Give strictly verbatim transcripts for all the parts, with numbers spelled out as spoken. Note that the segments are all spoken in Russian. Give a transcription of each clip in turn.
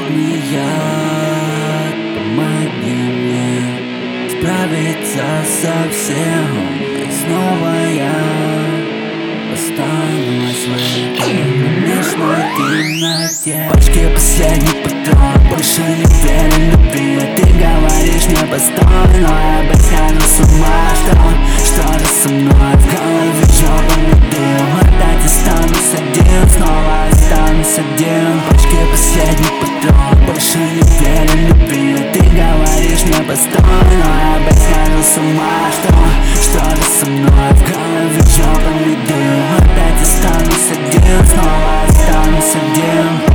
холодный яд, помоги мне справиться со всем. И снова я останусь в этой кромешной темноте. В башке последний патрон, больше не верю любви. Ты говоришь мне постой, но я опять схожу с ума. Что, что же со мной? В голове ёбаный дым. Опять останусь один, снова останусь один. В башке последний патрон, больше не верю любви. Ты говоришь мне постой, но я опять схожу с ума. Что, что же со мной? В голове ёбаный дым. Опять останусь один, снова останусь один.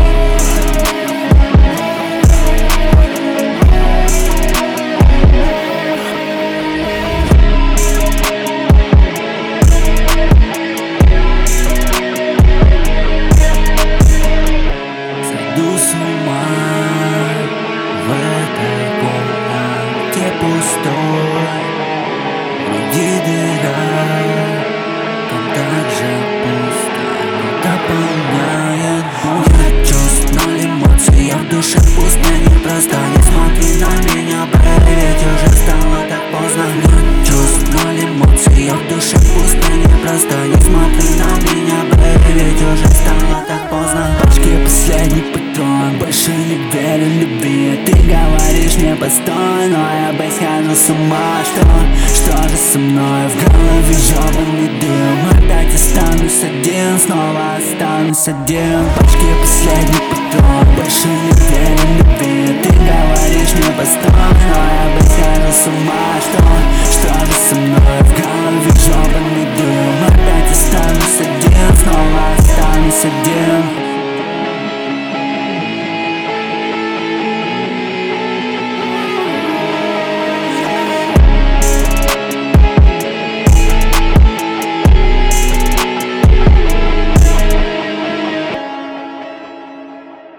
Сойду с ума в этой комнате пустой. Вроде дыра, там так же пусто, но дополняет боль. Чувств, эмоции, я в душе пусто. Не просто не смотри на меня, бэби, ведь уже стало так поздно. Нет чувств, эмоций, я в душе пусто. Не просто не смотри на меня, бэби, ведь уже стало так поздно. В башке последний патрон, больше не верю любви. Ты говоришь мне постой, но я опять схожу с ума. Что, что же со мной? В голове ёбаный дым. Опять останусь один, снова останусь один. В башке последний патрон, больше не верю любви. Ты говоришь мне постой, но я опять схожу с ума. Что